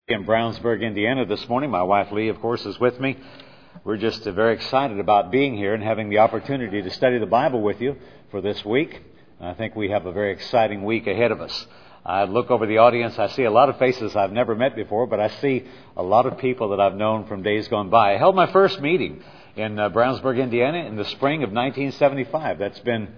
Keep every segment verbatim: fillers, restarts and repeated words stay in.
In Brownsburg, Indiana this morning. My wife Lee, of course, is with me. We're just uh, very excited about being here and having the opportunity to study the Bible with you for this week. I think we have a very exciting week ahead of us. I look over the audience. I see a lot of faces I've never met before, but I see a lot of people that I've known from days gone by. I held my first meeting in uh, Brownsburg, Indiana in the spring of nineteen seventy-five. That's been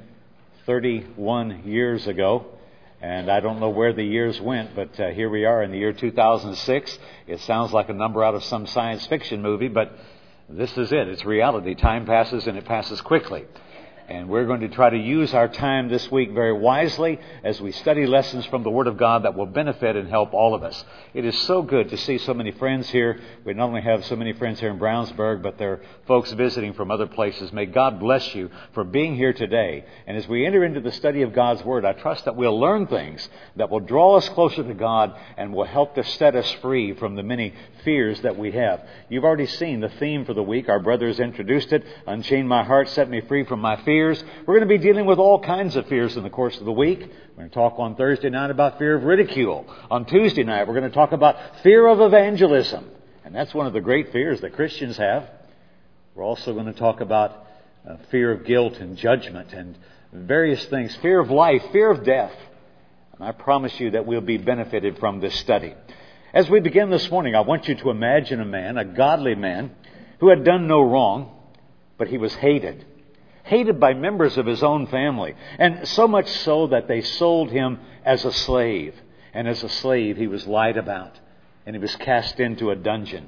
thirty-one years ago. And I don't know where the years went, but uh, here we are in the year two thousand six. It sounds like a number out of some science fiction movie, but this is it. It's reality. Time passes, and it passes quickly. And we're going to try to use our time this week very wisely as we study lessons from the Word of God that will benefit and help all of us. It is so good to see so many friends here. We not only have so many friends here in Brownsburg, but there are folks visiting from other places. May God bless you for being here today. And as we enter into the study of God's Word, I trust that we'll learn things that will draw us closer to God and will help to set us free from the many fears that we have. You've already seen the theme for the week. Our brothers introduced it. Unchain my heart, set me free from my fears. We're going to be dealing with all kinds of fears in the course of the week. We're going to talk on Thursday night about fear of ridicule. On Tuesday night, we're going to talk about fear of evangelism. And that's one of the great fears that Christians have. We're also going to talk about uh, fear of guilt and judgment and various things. Fear of life, fear of death. And I promise you that we'll be benefited from this study. As we begin this morning, I want you to imagine a man, a godly man, who had done no wrong, but he was hated. Hated by members of his own family. And so much so that they sold him as a slave. And as a slave, he was lied about. And he was cast into a dungeon.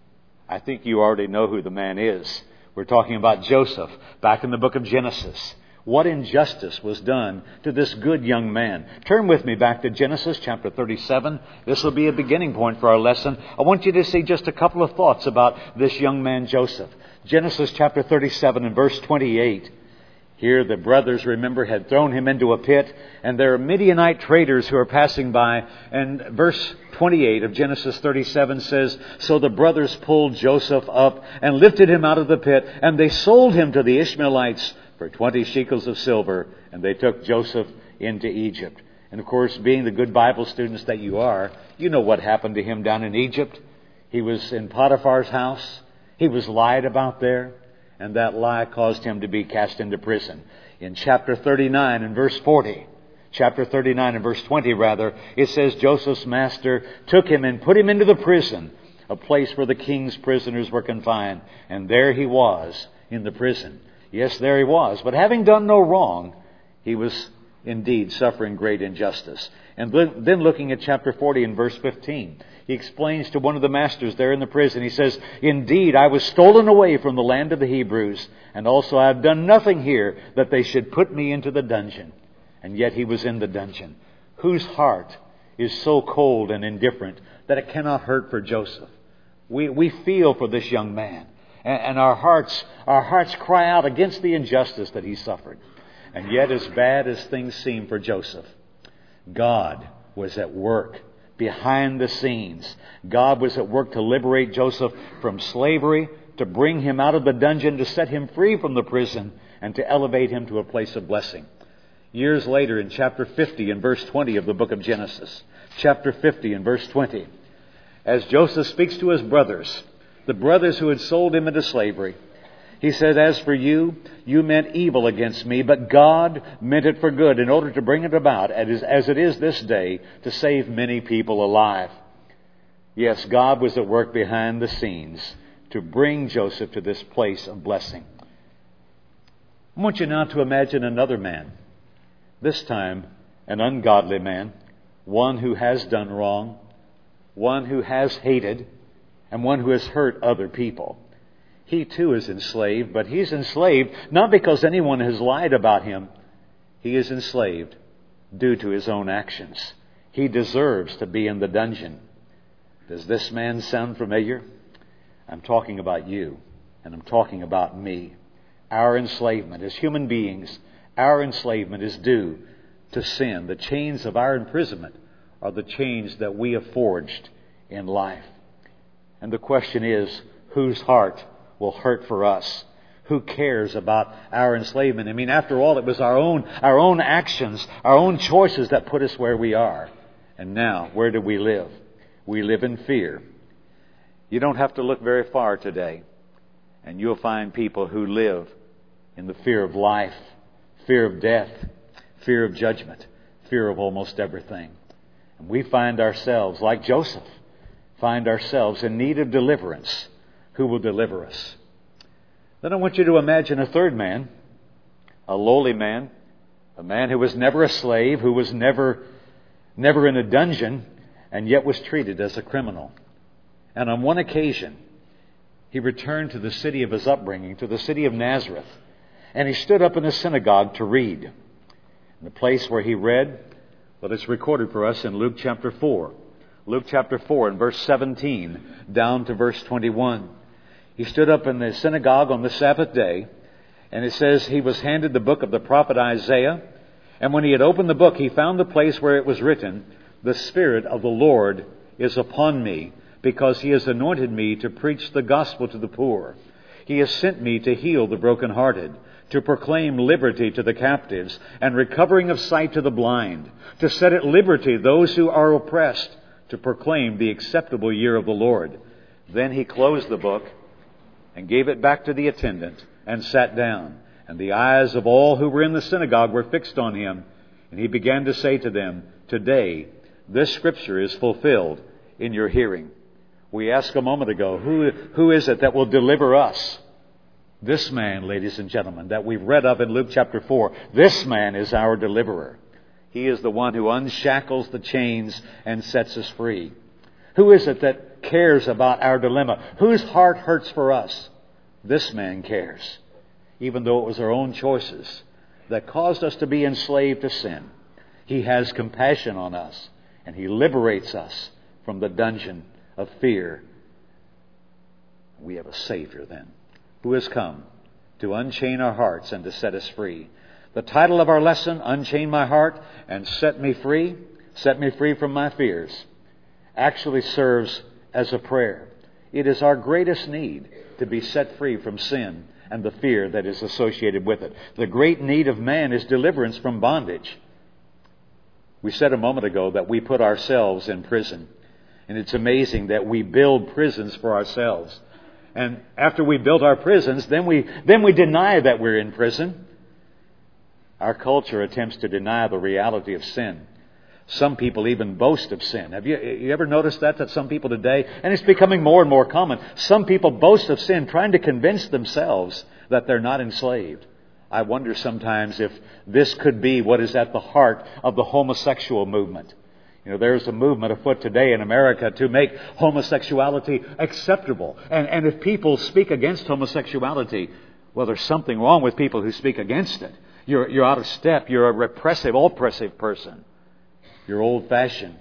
I think you already know who the man is. We're talking about Joseph, back in the book of Genesis. What injustice was done to this good young man? Turn with me back to Genesis chapter thirty-seven. This will be a beginning point for our lesson. I want you to see just a couple of thoughts about this young man, Joseph. Genesis chapter thirty-seven and verse twenty-eight. Here the brothers, remember, had thrown him into a pit, and there are Midianite traders who are passing by. And verse twenty-eight of Genesis thirty-seven says, "So the brothers pulled Joseph up and lifted him out of the pit, and they sold him to the Ishmaelites for twenty shekels of silver, and they took Joseph into Egypt." And of course, being the good Bible students that you are, you know what happened to him down in Egypt. He was in Potiphar's house. He was lied about there, and that lie caused him to be cast into prison. In chapter thirty-nine and verse forty, chapter thirty-nine and verse twenty rather, it says Joseph's master took him and put him into the prison, a place where the king's prisoners were confined. And there he was in the prison. Yes, there he was. But having done no wrong, he was indeed suffering great injustice. And then looking at chapter forty and verse fifteen, he explains to one of the masters there in the prison, he says, "Indeed, I was stolen away from the land of the Hebrews, and also I have done nothing here that they should put me into the dungeon." And yet he was in the dungeon. Whose heart is so cold and indifferent that it cannot hurt for Joseph? We, we feel for this young man. And our hearts, our hearts cry out against the injustice that he suffered. And yet, as bad as things seem for Joseph, God was at work behind the scenes. God was at work to liberate Joseph from slavery, to bring him out of the dungeon, to set him free from the prison, and to elevate him to a place of blessing. Years later, in chapter fifty and verse twenty of the book of Genesis, chapter fifty and verse twenty, as Joseph speaks to his brothers, the brothers who had sold him into slavery, he said, "As for you, you meant evil against me, but God meant it for good in order to bring it about, as it is this day, to save many people alive." Yes, God was at work behind the scenes to bring Joseph to this place of blessing. I want you now to imagine another man, this time an ungodly man, one who has done wrong, one who has hated, and one who has hurt other people. He too is enslaved, but he's enslaved not because anyone has lied about him. He is enslaved due to his own actions. He deserves to be in the dungeon. Does this man sound familiar? I'm talking about you, and I'm talking about me. Our enslavement as human beings, our enslavement is due to sin. The chains of our imprisonment are the chains that we have forged in life. And the question is, whose heart will hurt for us? Who cares about our enslavement? I mean, after all, it was our own, our own actions, our own choices that put us where we are. And now, where do we live? We live in fear. You don't have to look very far today, and you'll find people who live in the fear of life, fear of death, fear of judgment, fear of almost everything. And we find ourselves, like Joseph, find ourselves in need of deliverance. Who will deliver us? Then I want you to imagine a third man, a lowly man, a man who was never a slave, who was never, never in a dungeon, and yet was treated as a criminal. And on one occasion, he returned to the city of his upbringing, to the city of Nazareth, and he stood up in the synagogue to read. In the place where he read, well, it's recorded for us in Luke chapter four. Luke chapter four and verse seventeen down to verse twenty-one. He stood up in the synagogue on the Sabbath day, and it says he was handed the book of the prophet Isaiah. And when he had opened the book, he found the place where it was written, "The Spirit of the Lord is upon me, because He has anointed me to preach the gospel to the poor. He has sent me to heal the brokenhearted, to proclaim liberty to the captives, and recovering of sight to the blind, to set at liberty those who are oppressed, to proclaim the acceptable year of the Lord." Then he closed the book and gave it back to the attendant and sat down. And the eyes of all who were in the synagogue were fixed on him. And he began to say to them, "Today this scripture is fulfilled in your hearing." We asked a moment ago, who, who is it that will deliver us? This man, ladies and gentlemen, that we've read of in Luke chapter four, this man is our deliverer. He is the one who unshackles the chains and sets us free. Who is it that cares about our dilemma? Whose heart hurts for us? This man cares. Even though it was our own choices that caused us to be enslaved to sin, He has compassion on us, and He liberates us from the dungeon of fear. We have a Savior then, who has come to unchain our hearts and to set us free. The title of our lesson, "Unchain My Heart and Set Me Free," set me free from my fears, actually serves as a prayer. It is our greatest need to be set free from sin and the fear that is associated with it. The great need of man is deliverance from bondage. We said a moment ago that we put ourselves in prison. And it's amazing that we build prisons for ourselves. And after we build our prisons, then we then we deny that we're in prison. Our culture attempts to deny the reality of sin. Some people even boast of sin. Have you, you ever noticed that, that some people today, and it's becoming more and more common, some people boast of sin, trying to convince themselves that they're not enslaved. I wonder sometimes if this could be what is at the heart of the homosexual movement. You know, there's a movement afoot today in America to make homosexuality acceptable. And, and if people speak against homosexuality, well, there's something wrong with people who speak against it. You're, you're out of step. You're a repressive, oppressive person. You're old-fashioned.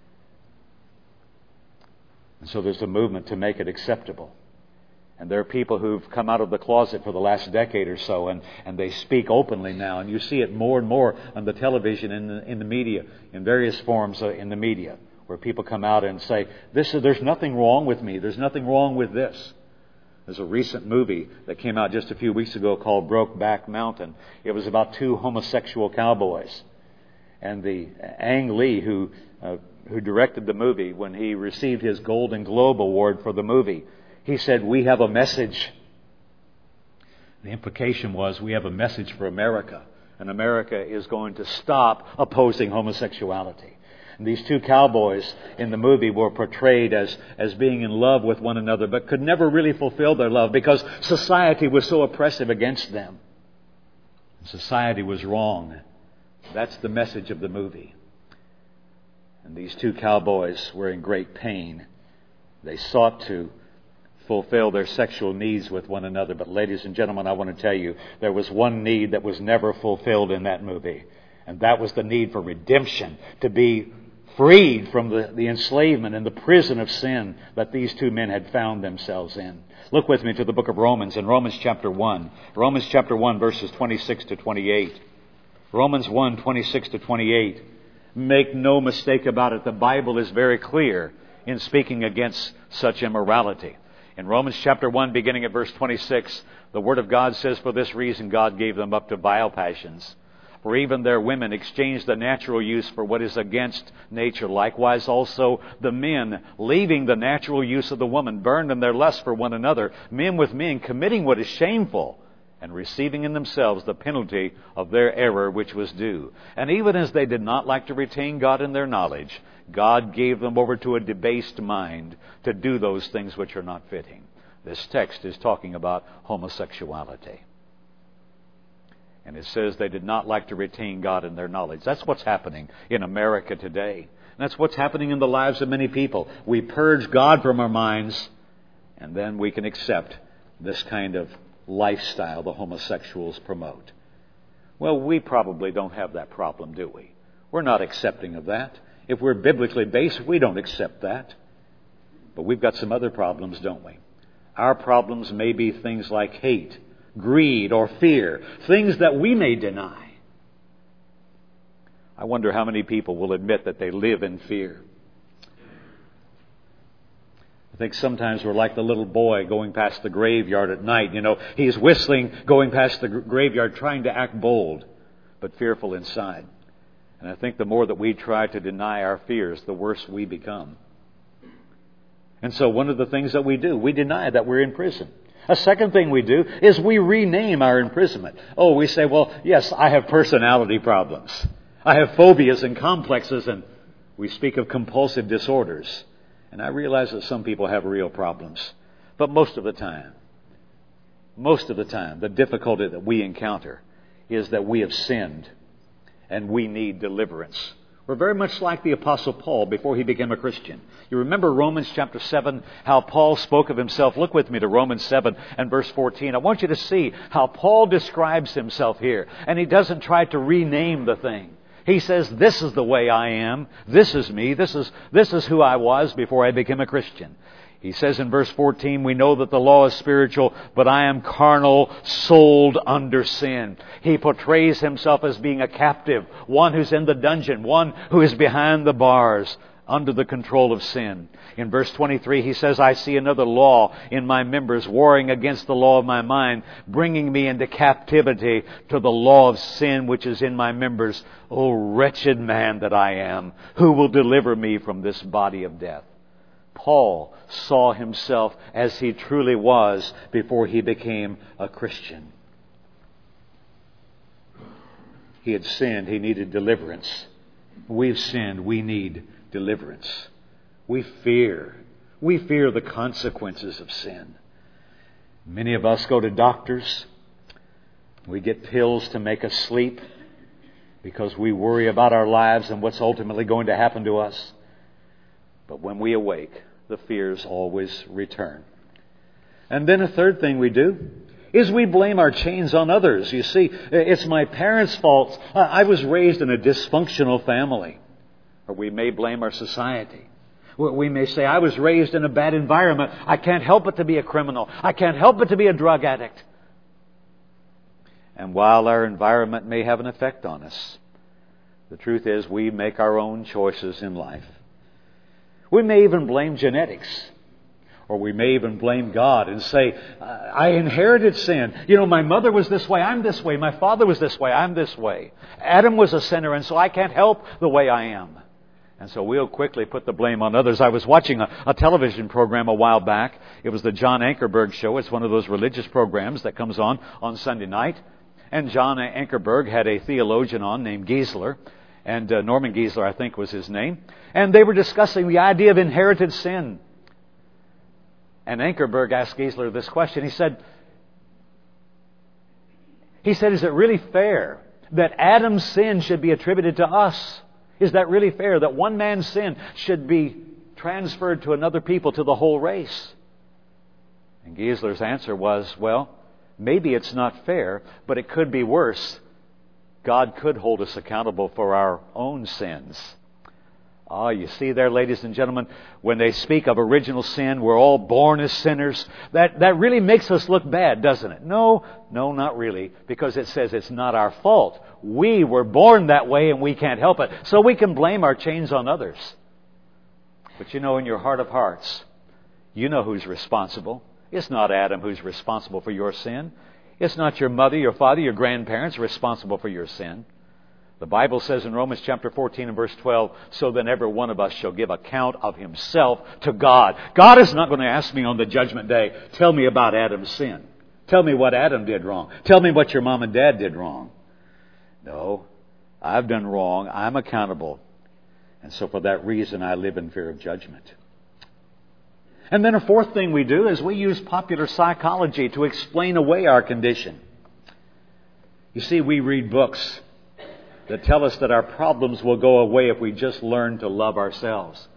And so there's a movement to make it acceptable. And there are people who've come out of the closet for the last decade or so, and, and they speak openly now. And you see it more and more on the television, in the, in the media, in various forms uh, in the media, where people come out and say, "This is, there's nothing wrong with me. There's nothing wrong with this." There's a recent movie that came out just a few weeks ago called Brokeback Mountain. It was about two homosexual cowboys. And the Ang Lee, who uh, who directed the movie, when he received his Golden Globe Award for the movie, he said, "We have a message." The implication was, we have a message for America. And America is going to stop opposing homosexuality. And these two cowboys in the movie were portrayed as, as being in love with one another, but could never really fulfill their love because society was so oppressive against them. Society was wrong. That's the message of the movie. And these two cowboys were in great pain. They sought to fulfill their sexual needs with one another. But ladies and gentlemen, I want to tell you, there was one need that was never fulfilled in that movie. And that was the need for redemption, to be freed from the, the enslavement and the prison of sin that these two men had found themselves in. Look with me to the book of Romans, in Romans chapter one. Romans chapter one, verses twenty-six to twenty-eight. Romans one, twenty-six to twenty-eight. Make no mistake about it, the Bible is very clear in speaking against such immorality. In Romans chapter one, beginning at verse twenty-six, the Word of God says, "For this reason God gave them up to vile passions. For even their women exchange the natural use for what is against nature. Likewise also the men, leaving the natural use of the woman, burned in their lust for one another, men with men, committing what is shameful, and receiving in themselves the penalty of their error which was due. And even as they did not like to retain God in their knowledge, God gave them over to a debased mind to do those things which are not fitting. This text is talking about homosexuality. And it says they did not like to retain God in their knowledge. That's what's happening in America today. And that's what's happening in the lives of many people. We purge God from our minds, and then we can accept this kind of lifestyle the homosexuals promote. Well, we probably don't have that problem, do we? We're not accepting of that. If we're biblically based, we don't accept that. But we've got some other problems, don't we? Our problems may be things like hate, greed, or fear, things that we may deny. I wonder how many people will admit that they live in fear. I think sometimes we're like the little boy going past the graveyard at night. You know, he's whistling, going past the graveyard, trying to act bold, but fearful inside. And I think the more that we try to deny our fears, the worse we become. And so one of the things that we do, we deny that we're in prison. A second thing we do is we rename our imprisonment. Oh, we say, well, yes, I have personality problems. I have phobias and complexes, and we speak of compulsive disorders. And I realize that some people have real problems. But most of the time, most of the time, the difficulty that we encounter is that we have sinned and we need deliverance. We're very much like the Apostle Paul before he became a Christian. You remember Romans chapter seven, how Paul spoke of himself. Look with me to Romans seven and verse fourteen. I want you to see how Paul describes himself here. And he doesn't try to rename the thing. He says, this is the way I am. This is me. This is, this is who I was before I became a Christian. He says in verse fourteen, we know that the law is spiritual, but I am carnal, sold under sin. He portrays himself as being a captive, one who's in the dungeon, one who is behind the bars, under the control of sin. In verse twenty-three, he says, I see another law in my members, warring against the law of my mind, bringing me into captivity to the law of sin which is in my members. O wretched man that I am, who will deliver me from this body of death? Paul saw himself as he truly was before he became a Christian. He had sinned. He needed deliverance. We've sinned. We need deliverance. We fear. We fear the consequences of sin. Many of us go to doctors. We get pills to make us sleep because we worry about our lives and what's ultimately going to happen to us. But when we awake, the fears always return. And then a third thing we do is we blame our chains on others. You see, it's my parents' fault. I was raised in a dysfunctional family. Or we may blame our society. We may say, I was raised in a bad environment. I can't help but to be a criminal. I can't help but to be a drug addict. And while our environment may have an effect on us, the truth is we make our own choices in life. We may even blame genetics. Or we may even blame God and say, I inherited sin. You know, my mother was this way, I'm this way. My father was this way, I'm this way. Adam was a sinner, and so I can't help the way I am. And so we'll quickly put the blame on others. I was watching a, a television program a while back. It was the John Ankerberg Show. It's one of those religious programs that comes on on Sunday night. And John Ankerberg had a theologian on named Geisler. And uh, Norman Geisler, I think, was his name. And they were discussing the idea of inherited sin. And Ankerberg asked Geisler this question. He said, he said, is it really fair that Adam's sin should be attributed to us? Is that really fair that one man's sin should be transferred to another people, to the whole race? And Geisler's answer was, well, maybe it's not fair, but it could be worse. God could hold us accountable for our own sins. Ah, you see there, ladies and gentlemen, when they speak of original sin, we're all born as sinners. That, that really makes us look bad, doesn't it? No, no, not really, because it says it's not our fault. We were born that way and we can't help it. So we can blame our chains on others. But you know, in your heart of hearts, you know who's responsible. It's not Adam who's responsible for your sin. It's not your mother, your father, your grandparents responsible for your sin. The Bible says in Romans chapter fourteen and verse twelve, so then every one of us shall give account of himself to God. God is not going to ask me on the judgment day, tell me about Adam's sin. Tell me what Adam did wrong. Tell me what your mom and dad did wrong. No, I've done wrong. I'm accountable. And so for that reason, I live in fear of judgment. And then a fourth thing we do is we use popular psychology to explain away our condition. You see, we read books that tell us that our problems will go away if we just learn to love ourselves.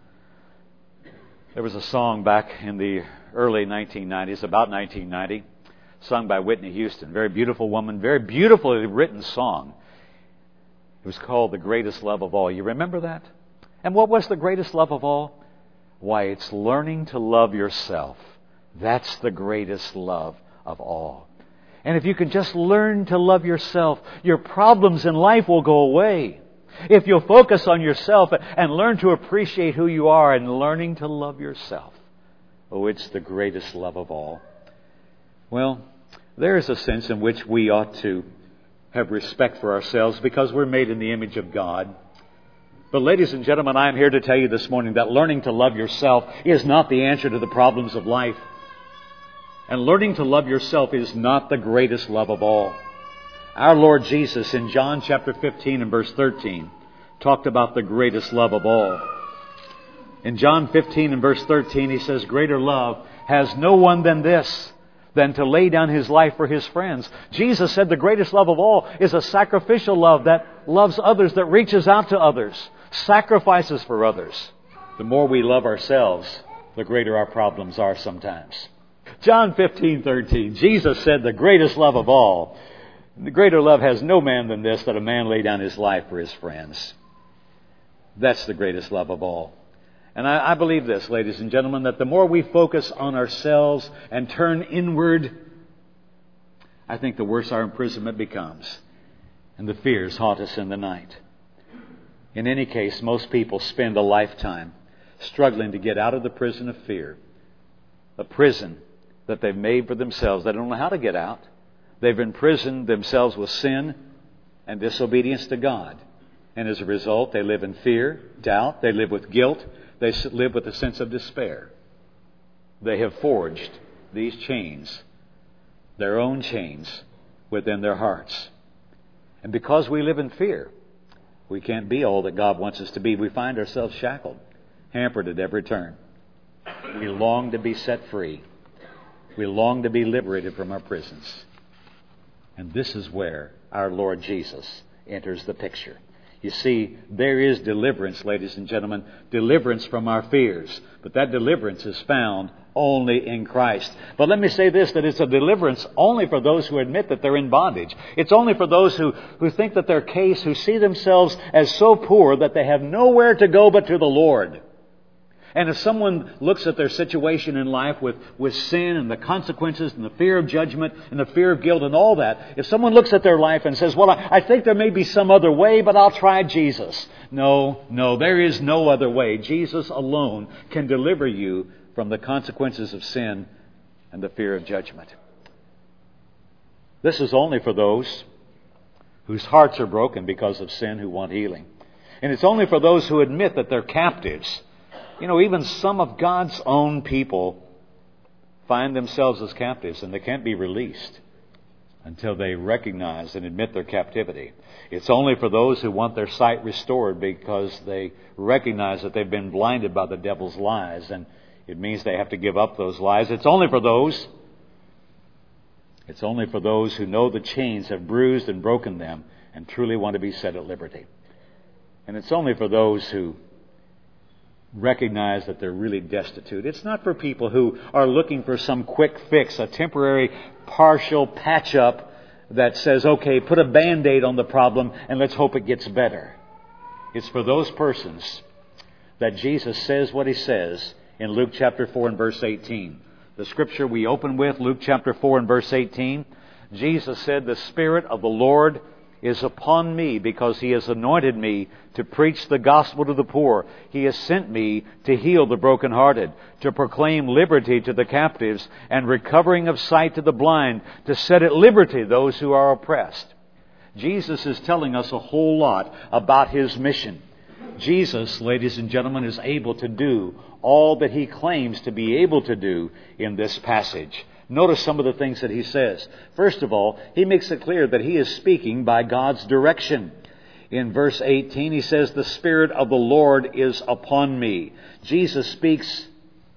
There was a song back in the early nineteen nineties, about nineteen ninety, sung by Whitney Houston. Very beautiful woman, very beautifully written song. It was called The Greatest Love of All. You remember that? And what was the greatest love of all? Why, it's learning to love yourself. That's the greatest love of all. And if you can just learn to love yourself, your problems in life will go away. If you'll focus on yourself and learn to appreciate who you are and learning to love yourself. Oh, it's the greatest love of all. Well, there is a sense in which we ought to have respect for ourselves because we're made in the image of God. But ladies and gentlemen, I am here to tell you this morning that learning to love yourself is not the answer to the problems of life. And learning to love yourself is not the greatest love of all. Our Lord Jesus in John chapter fifteen and verse thirteen talked about the greatest love of all. In John fifteen and verse thirteen, He says, greater love has no one than this, than to lay down His life for His friends. Jesus said the greatest love of all is a sacrificial love that loves others, that reaches out to others, sacrifices for others. The more we love ourselves, the greater our problems are sometimes. John fifteen thirteen, Jesus said the greatest love of all, the greater love has no man than this, that a man lay down his life for his friends. That's the greatest love of all. And I, I believe this, ladies and gentlemen, that the more we focus on ourselves and turn inward, I think the worse our imprisonment becomes. And the fears haunt us in the night. In any case, most people spend a lifetime struggling to get out of the prison of fear. A prison that they've made for themselves. They don't know how to get out. They've imprisoned themselves with sin and disobedience to God. And as a result, they live in fear, doubt. They live with guilt. They live with a sense of despair. They have forged these chains, their own chains, within their hearts. And because we live in fear, we can't be all that God wants us to be. We find ourselves shackled, hampered at every turn. We long to be set free. We long to be liberated from our prisons. And this is where our Lord Jesus enters the picture. You see, there is deliverance, ladies and gentlemen, deliverance from our fears. But that deliverance is found only in Christ. But let me say this, that it's a deliverance only for those who admit that they're in bondage. It's only for those who, who think that their case, who see themselves as so poor that they have nowhere to go but to the Lord. And if someone looks at their situation in life with, with sin and the consequences and the fear of judgment and the fear of guilt and all that, if someone looks at their life and says, well, I, I think there may be some other way, but I'll try Jesus. No, no, there is no other way. Jesus alone can deliver you from the consequences of sin and the fear of judgment. This is only for those whose hearts are broken because of sin, who want healing. And it's only for those who admit that they're captives. You know, even some of God's own people find themselves as captives, and they can't be released until they recognize and admit their captivity. It's only for those who want their sight restored because they recognize that they've been blinded by the devil's lies, and it means they have to give up those lies. It's only for those, it's only for those who know the chains have bruised and broken them and truly want to be set at liberty. And it's only for those who recognize that they're really destitute. It's not for people who are looking for some quick fix, a temporary, partial patch-up that says, okay, put a Band-Aid on the problem and let's hope it gets better. It's for those persons that Jesus says what He says in Luke chapter four and verse eighteen. The scripture we open with, Luke chapter four and verse eighteen, Jesus said, the Spirit of the Lord is upon me because He has anointed me to preach the gospel to the poor. He has sent me to heal the brokenhearted, to proclaim liberty to the captives and recovering of sight to the blind, to set at liberty those who are oppressed. Jesus is telling us a whole lot about His mission. Jesus, ladies and gentlemen, is able to do all that He claims to be able to do in this passage. Notice some of the things that He says. First of all, He makes it clear that He is speaking by God's direction. In verse eighteen, He says, "The Spirit of the Lord is upon me." Jesus speaks,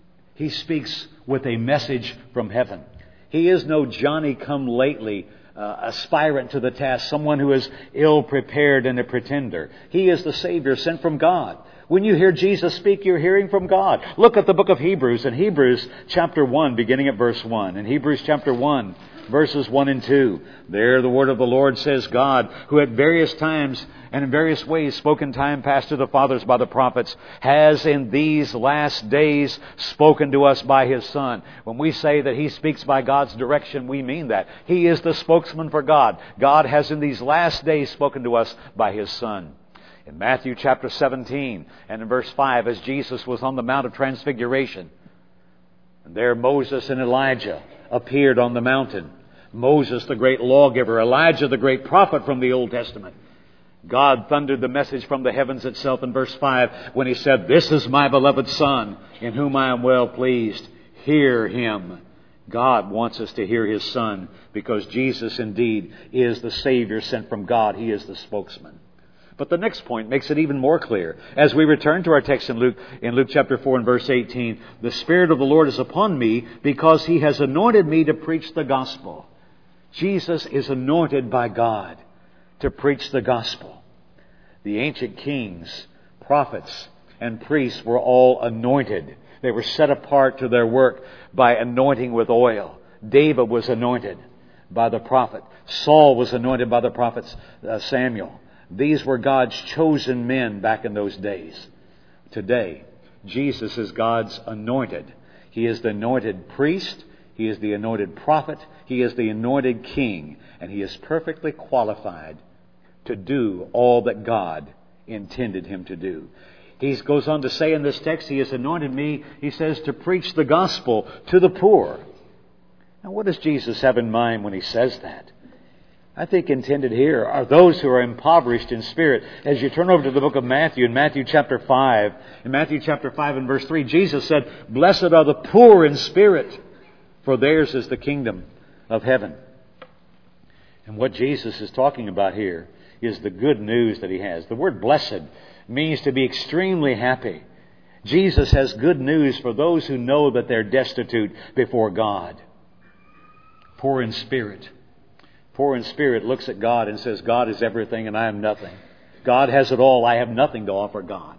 He speaks with a message from heaven. He is no Johnny-come-lately uh, aspirant to the task, someone who is ill-prepared and a pretender. He is the Savior sent from God. When you hear Jesus speak, you're hearing from God. Look at the book of Hebrews, in Hebrews chapter one, beginning at verse one. In Hebrews chapter one, verses one and two. There the word of the Lord says, "God, who at various times and in various ways spoke in time past to the fathers by the prophets, has in these last days spoken to us by His Son." When we say that He speaks by God's direction, we mean that. He is the spokesman for God. God has in these last days spoken to us by His Son. In Matthew chapter seventeen and in verse five, as Jesus was on the Mount of Transfiguration, and there Moses and Elijah appeared on the mountain. Moses, the great lawgiver, Elijah, the great prophet from the Old Testament. God thundered the message from the heavens itself in verse five when He said, "This is my beloved Son, in whom I am well pleased. Hear Him." God wants us to hear His Son because Jesus indeed is the Savior sent from God. He is the spokesman. But the next point makes it even more clear. As we return to our text in Luke, in Luke chapter four and verse eighteen, "The Spirit of the Lord is upon me because He has anointed me to preach the gospel." Jesus is anointed by God to preach the gospel. The ancient kings, prophets, and priests were all anointed. They were set apart to their work by anointing with oil. David was anointed by the prophet. Saul was anointed by the prophet uh, Samuel. These were God's chosen men back in those days. Today, Jesus is God's anointed. He is the anointed priest. He is the anointed prophet. He is the anointed king. And He is perfectly qualified to do all that God intended Him to do. He goes on to say in this text, "He has anointed me," He says, "to preach the gospel to the poor." Now, what does Jesus have in mind when He says that? I think intended here are those who are impoverished in spirit. As you turn over to the book of Matthew, in Matthew chapter five, in Matthew chapter five and verse three, Jesus said, "Blessed are the poor in spirit, for theirs is the kingdom of heaven." And what Jesus is talking about here is the good news that He has. The word blessed means to be extremely happy. Jesus has good news for those who know that they're destitute before God. Poor in spirit. Poor in spirit looks at God and says, "God is everything and I am nothing. God has it all. I have nothing to offer God.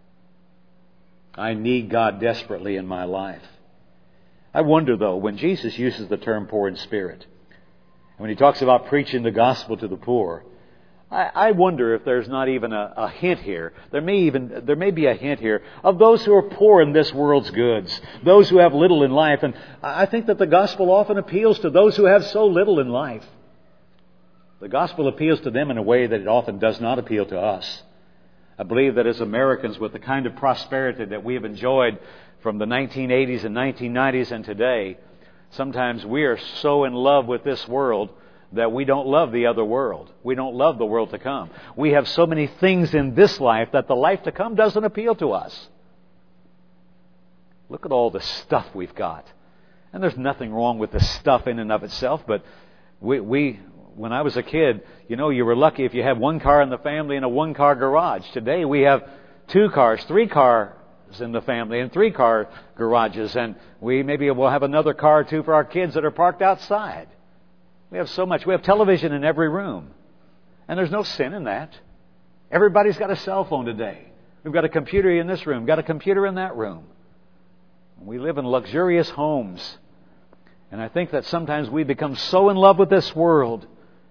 I need God desperately in my life." I wonder, though, when Jesus uses the term poor in spirit, and when He talks about preaching the gospel to the poor, I, I wonder if there's not even a, a hint here. There may even there may be a hint here of those who are poor in this world's goods, those who have little in life. And I think that the gospel often appeals to those who have so little in life. The gospel appeals to them in a way that it often does not appeal to us. I believe that as Americans, with the kind of prosperity that we have enjoyed from the nineteen eighties and nineteen nineties and today, sometimes we are so in love with this world that we don't love the other world. We don't love the world to come. We have so many things in this life that the life to come doesn't appeal to us. Look at all the stuff we've got. And there's nothing wrong with the stuff in and of itself, but we... we When I was a kid, you know, you were lucky if you had one car in the family and a one-car garage. Today we have two cars, three cars in the family and three-car garages. And we maybe will have another car or two for our kids that are parked outside. We have so much. We have television in every room. And there's no sin in that. Everybody's got a cell phone today. We've got a computer in this room, got a computer in that room. We live in luxurious homes. And I think that sometimes we become so in love with this world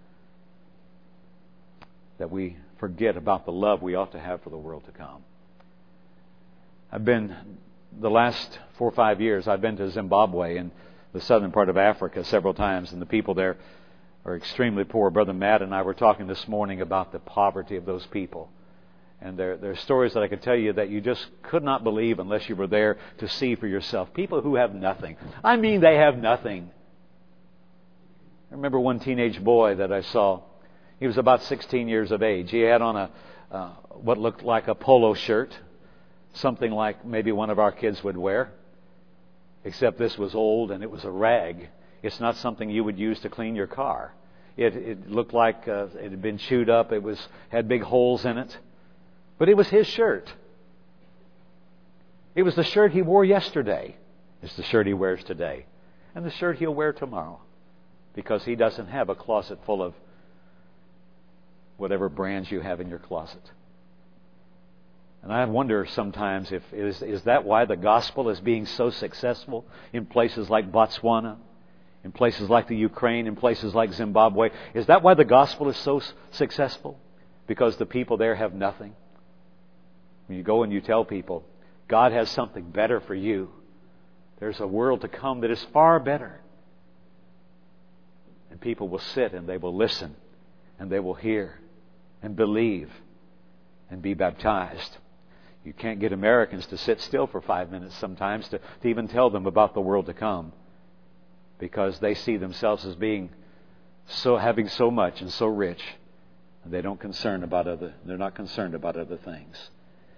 that we forget about the love we ought to have for the world to come. I've been, the last four or five years, I've been to Zimbabwe and the southern part of Africa several times, and the people there are extremely poor. Brother Matt and I were talking this morning about the poverty of those people. And there, there are stories that I could tell you that you just could not believe unless you were there to see for yourself. People who have nothing. I mean, they have nothing. I remember one teenage boy that I saw. He was about sixteen years of age. He had on a uh, what looked like a polo shirt, something like maybe one of our kids would wear, except this was old and it was a rag. It's not something you would use to clean your car. It, it looked like uh, it had been chewed up. It was had big holes in it. But it was his shirt. It was the shirt he wore yesterday. It's the shirt he wears today. And the shirt he'll wear tomorrow. Because he doesn't have a closet full of whatever brands you have in your closet. And I wonder sometimes if is, is that why the gospel is being so successful in places like Botswana, in places like the Ukraine, in places like Zimbabwe? Is that why the gospel is so successful? Because the people there have nothing. When you go and you tell people, God has something better for you. There's a world to come that is far better. And people will sit and they will listen and they will hear and believe and be baptized. You can't get Americans to sit still for five minutes sometimes to, to even tell them about the world to come, because they see themselves as being so having so much and so rich, and they don't concern about other. They're not concerned about other things.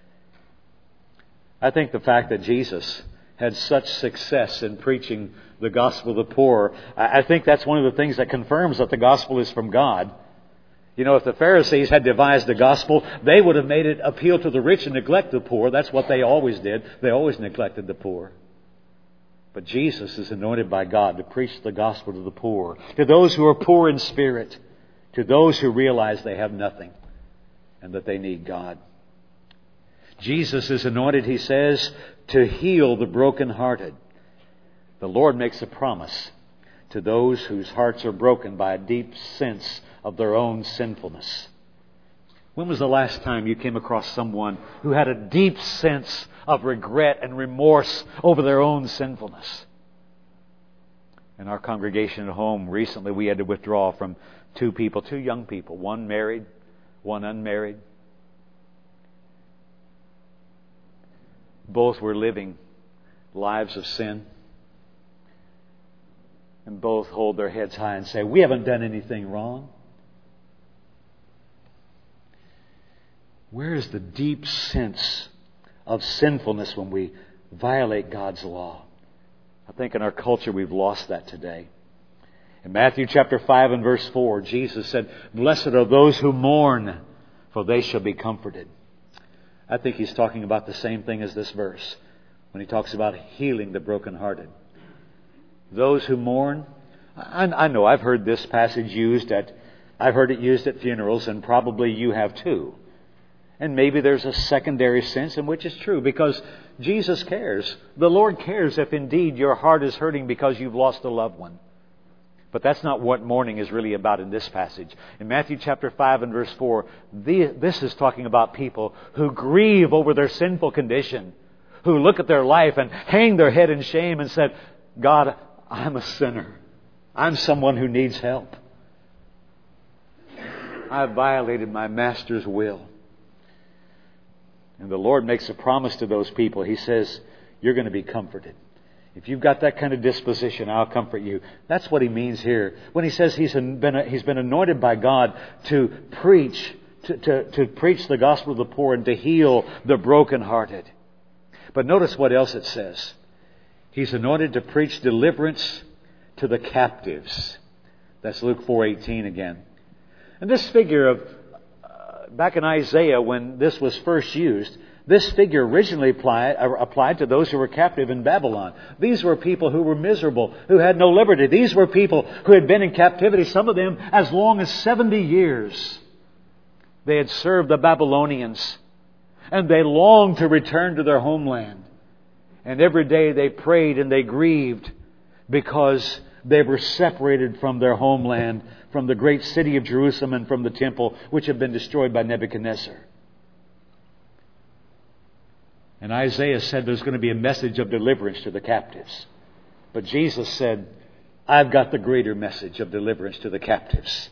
I think the fact that Jesus had such success in preaching the gospel to the poor, I think that's one of the things that confirms that the gospel is from God. You know, if the Pharisees had devised the gospel, they would have made it appeal to the rich and neglect the poor. That's what they always did. They always neglected the poor. But Jesus is anointed by God to preach the gospel to the poor, to those who are poor in spirit, to those who realize they have nothing and that they need God. Jesus is anointed, he says, to heal the brokenhearted. The Lord makes a promise to those whose hearts are broken by a deep sense of their own sinfulness. When was the last time you came across someone who had a deep sense of regret and remorse over their own sinfulness? In our congregation at home recently, we had to withdraw from two people, two young people, one married, one unmarried. Both were living lives of sin. And both hold their heads high and say, we haven't done anything wrong. Where is the deep sense of sinfulness when we violate God's law? I think in our culture we've lost that today. In Matthew chapter five and verse four, Jesus said, blessed are those who mourn, for they shall be comforted. I think he's talking about the same thing as this verse when he talks about healing the brokenhearted. Those who mourn, I, I know I've heard this passage used at, I've heard it used at funerals, and probably you have too. And maybe there's a secondary sense in which it's true, because Jesus cares. The Lord cares if indeed your heart is hurting because you've lost a loved one. But that's not what mourning is really about in this passage. In Matthew chapter five and verse four, this is talking about people who grieve over their sinful condition, who look at their life and hang their head in shame and said, God, I'm a sinner. I'm someone who needs help. I've violated my Master's will. And the Lord makes a promise to those people. He says, you're going to be comforted. If you've got that kind of disposition, I'll comfort you. That's what he means here. When he says he's been, he's been anointed by God to preach, to, to, to preach the gospel to the poor and to heal the brokenhearted. But notice what else it says. He's anointed to preach deliverance to the captives. That's Luke four eighteen again. And this figure of, uh, back in Isaiah when this was first used, this figure originally applied, uh, applied to those who were captive in Babylon. These were people who were miserable, who had no liberty. These were people who had been in captivity, some of them as long as seventy years. They had served the Babylonians, and they longed to return to their homeland. And every day they prayed and they grieved because they were separated from their homeland, from the great city of Jerusalem and from the temple, which had been destroyed by Nebuchadnezzar. And Isaiah said there's going to be a message of deliverance to the captives. But Jesus said, I've got the greater message of deliverance to the captives.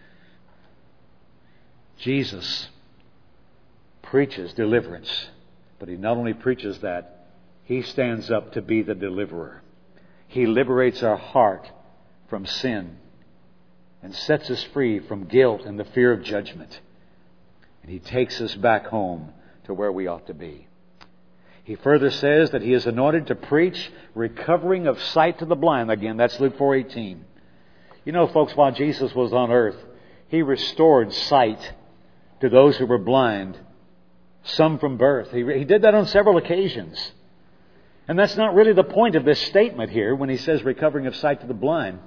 Jesus preaches deliverance. But he not only preaches that, he stands up to be the deliverer. He liberates our heart from sin and sets us free from guilt and the fear of judgment. And He takes us back home to where we ought to be. He further says that He is anointed to preach recovering of sight to the blind. Again, that's Luke four eighteen. You know, folks, while Jesus was on earth, He restored sight to those who were blind, some from birth. He, he did that on several occasions. And that's not really the point of this statement here when He says recovering of sight to the blind.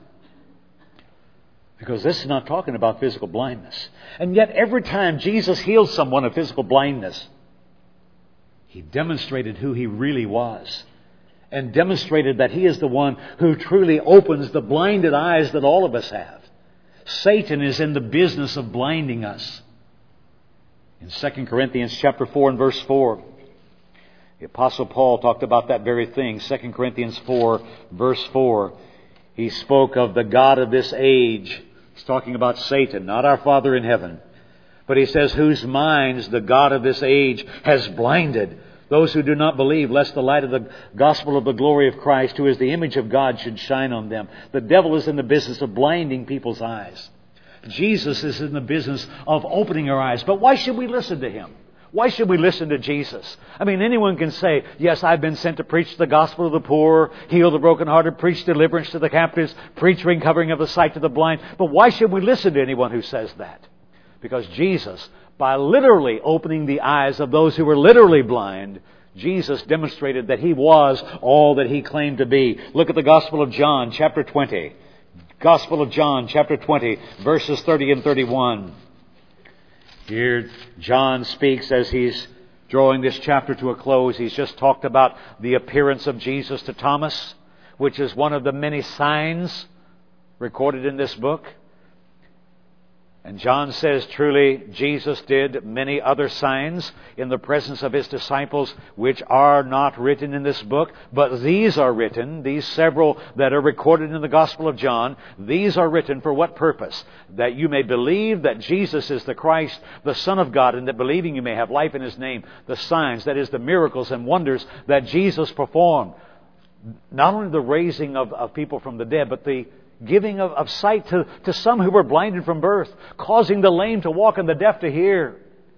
Because this is not talking about physical blindness. And yet every time Jesus healed someone of physical blindness, He demonstrated who He really was. And demonstrated that He is the one who truly opens the blinded eyes that all of us have. Satan is in the business of blinding us. In Second Corinthians chapter four and verse four, the Apostle Paul talked about that very thing. Second Corinthians four, verse four. He spoke of the god of this age. He's talking about Satan, not our Father in heaven. But he says, whose minds the god of this age has blinded, those who do not believe, lest the light of the gospel of the glory of Christ, who is the image of God, should shine on them. The devil is in the business of blinding people's eyes. Jesus is in the business of opening our eyes. But why should we listen to Him? Why should we listen to Jesus? I mean, anyone can say, yes, I've been sent to preach the gospel to the poor, heal the brokenhearted, preach deliverance to the captives, preach recovering of the sight to the blind. But why should we listen to anyone who says that? Because Jesus, by literally opening the eyes of those who were literally blind, Jesus demonstrated that He was all that He claimed to be. Look at the Gospel of John, chapter twenty. Gospel of John, chapter twenty, verses thirty and thirty-one. Here, John speaks as he's drawing this chapter to a close. He's just talked about the appearance of Jesus to Thomas, which is one of the many signs recorded in this book. And John says, truly, Jesus did many other signs in the presence of His disciples, which are not written in this book. But these are written, these several that are recorded in the Gospel of John, these are written for what purpose? That you may believe that Jesus is the Christ, the Son of God, and that believing you may have life in His name. The signs, that is the miracles and wonders that Jesus performed. Not only the raising of, of people from the dead, but the giving of, of sight to, to some who were blinded from birth, causing the lame to walk and the deaf to hear.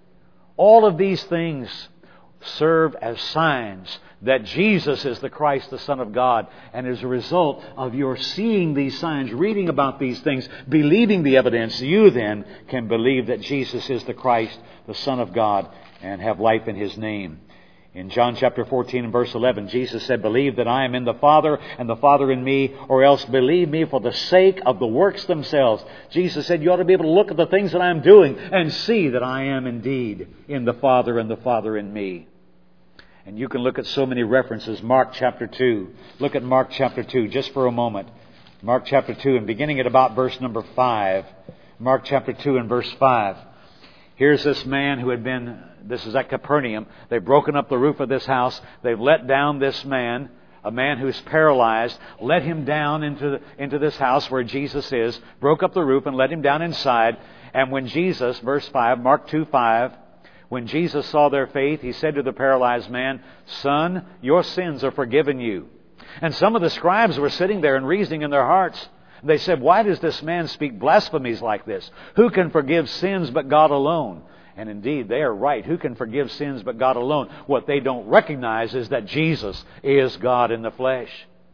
All of these things serve as signs that Jesus is the Christ, the Son of God. And as a result of your seeing these signs, reading about these things, believing the evidence, you then can believe that Jesus is the Christ, the Son of God, and have life in His name. In John chapter fourteen and verse eleven, Jesus said, believe that I am in the Father and the Father in me, or else believe me for the sake of the works themselves. Jesus said, you ought to be able to look at the things that I'm doing and see that I am indeed in the Father and the Father in me. And you can look at so many references. Mark chapter two. Look at Mark chapter two just for a moment. Mark chapter two, and beginning at about verse number five. Mark chapter two and verse five. Here's this man who had been, this is at Capernaum. They've broken up the roof of this house. They've let down this man, a man who's paralyzed, let him down into, the, into this house where Jesus is, broke up the roof and let him down inside. And when Jesus, verse five, Mark two five, when Jesus saw their faith, He said to the paralyzed man, son, your sins are forgiven you. And some of the scribes were sitting there and reasoning in their hearts. They said, why does this man speak blasphemies like this? Who can forgive sins but God alone? And indeed, they are right. Who can forgive sins but God alone? What they don't recognize is that Jesus is God in the flesh.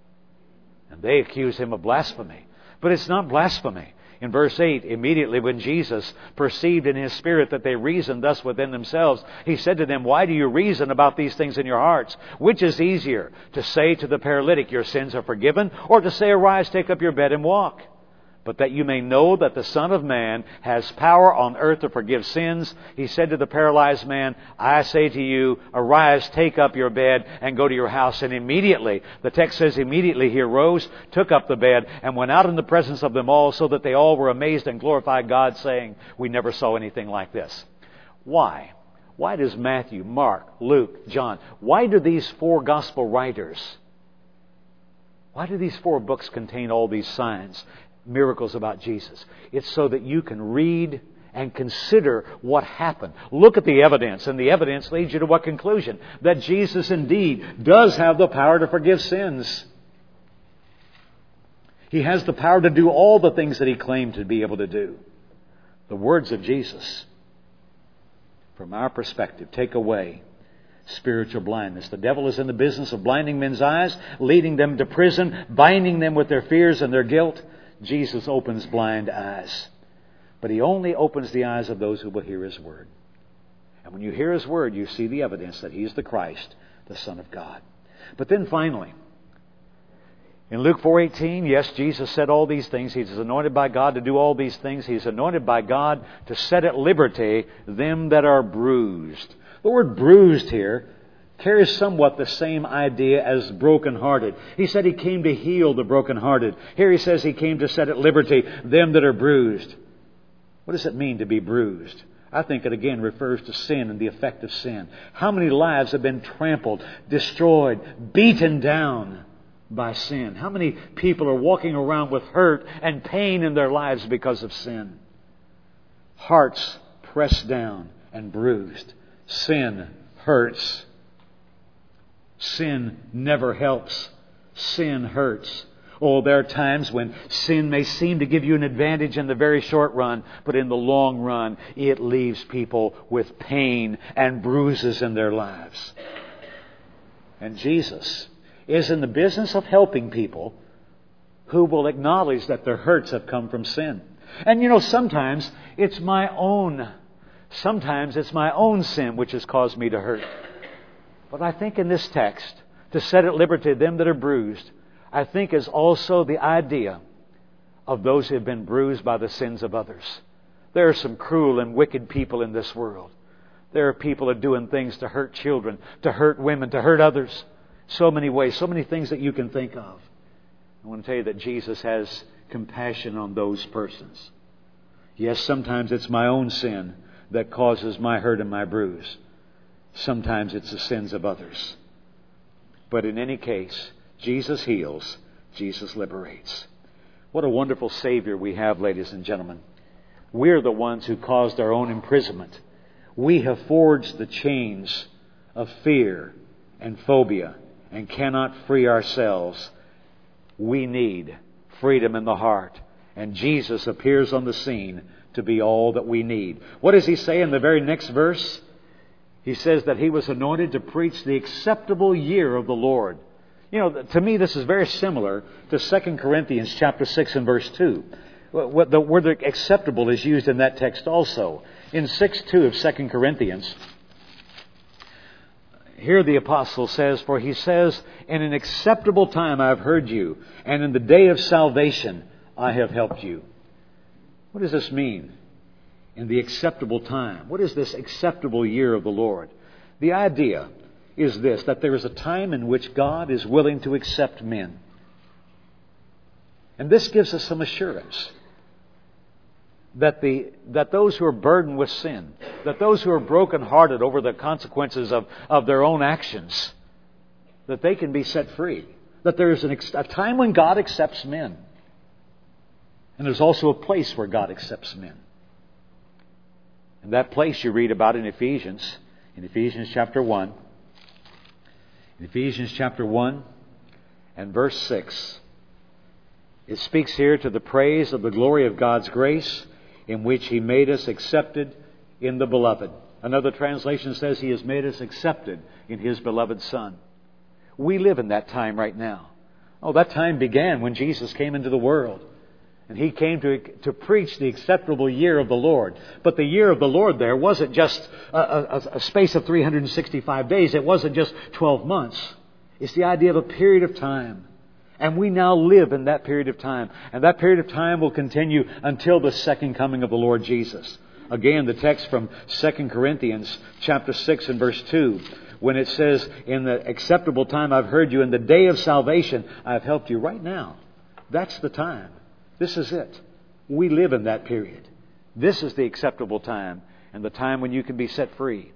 And they accuse Him of blasphemy. But it's not blasphemy. In verse eight, immediately when Jesus perceived in His spirit that they reasoned thus within themselves, He said to them, why do you reason about these things in your hearts? Which is easier, to say to the paralytic, your sins are forgiven, or to say, arise, take up your bed and walk? But that you may know that the Son of Man has power on earth to forgive sins, He said to the paralyzed man, I say to you, arise, take up your bed, and go to your house. And immediately, the text says, immediately he arose, took up the bed, and went out in the presence of them all, so that they all were amazed and glorified God, saying, we never saw anything like this. Why? Why does Matthew, Mark, Luke, John, why do these four gospel writers, why do these four books contain all these signs, miracles about Jesus? It's so that you can read and consider what happened. Look at the evidence, and the evidence leads you to what conclusion? That Jesus indeed does have the power to forgive sins. He has the power to do all the things that He claimed to be able to do. The words of Jesus, from our perspective, take away spiritual blindness. The devil is in the business of blinding men's eyes, leading them to prison, binding them with their fears and their guilt. Jesus opens blind eyes. But He only opens the eyes of those who will hear His word. And when you hear His word, you see the evidence that He is the Christ, the Son of God. But then finally, in Luke four eighteen, yes, Jesus said all these things. He's anointed by God to do all these things. He's anointed by God to set at liberty them that are bruised. The word bruised here carries somewhat the same idea as brokenhearted. He said He came to heal the brokenhearted. Here He says He came to set at liberty them that are bruised. What does it mean to be bruised? I think it again refers to sin and the effect of sin. How many lives have been trampled, destroyed, beaten down by sin? How many people are walking around with hurt and pain in their lives because of sin? Hearts pressed down and bruised. Sin hurts. Sin never helps. Sin hurts. Oh, there are times when sin may seem to give you an advantage in the very short run, but in the long run, it leaves people with pain and bruises in their lives. And Jesus is in the business of helping people who will acknowledge that their hurts have come from sin. And you know, sometimes it's my own, sometimes it's my own sin which has caused me to hurt. But I think in this text, to set at liberty them that are bruised, I think is also the idea of those who have been bruised by the sins of others. There are some cruel and wicked people in this world. There are people that are doing things to hurt children, to hurt women, to hurt others. So many ways, so many things that you can think of. I want to tell you that Jesus has compassion on those persons. Yes, sometimes it's my own sin that causes my hurt and my bruise. Sometimes it's the sins of others. But in any case, Jesus heals, Jesus liberates. What a wonderful Savior we have, ladies and gentlemen. We're the ones who caused our own imprisonment. We have forged the chains of fear and phobia and cannot free ourselves. We need freedom in the heart. And Jesus appears on the scene to be all that we need. What does He say in the very next verse? He says that He was anointed to preach the acceptable year of the Lord. You know, to me this is very similar to Second Corinthians chapter six and verse two. What the word acceptable is used in that text also. In six two of Second Corinthians, here the apostle says, "For he says, in an acceptable time I have heard you, and in the day of salvation I have helped you." What does this mean? In the acceptable time. What is this acceptable year of the Lord? The idea is this, that there is a time in which God is willing to accept men. And this gives us some assurance that the that those who are burdened with sin, that those who are brokenhearted over the consequences of, of their own actions, that they can be set free. That there is an, a time when God accepts men. And there's also a place where God accepts men. And that place you read about in Ephesians, in Ephesians chapter one. In Ephesians chapter one and verse six, it speaks here to the praise of the glory of God's grace, in which He made us accepted in the Beloved. Another translation says He has made us accepted in His beloved Son. We live in that time right now. Oh, that time began when Jesus came into the world. And He came to, to preach the acceptable year of the Lord. But the year of the Lord there wasn't just a, a, a space of three hundred sixty-five days. It wasn't just twelve months. It's the idea of a period of time. And we now live in that period of time. And that period of time will continue until the second coming of the Lord Jesus. Again, the text from Second Corinthians chapter six and verse two, when it says, "In the acceptable time I've heard you, in the day of salvation I've helped you." Right now, that's the time. This is it. We live in that period. This is the acceptable time and the time when you can be set free.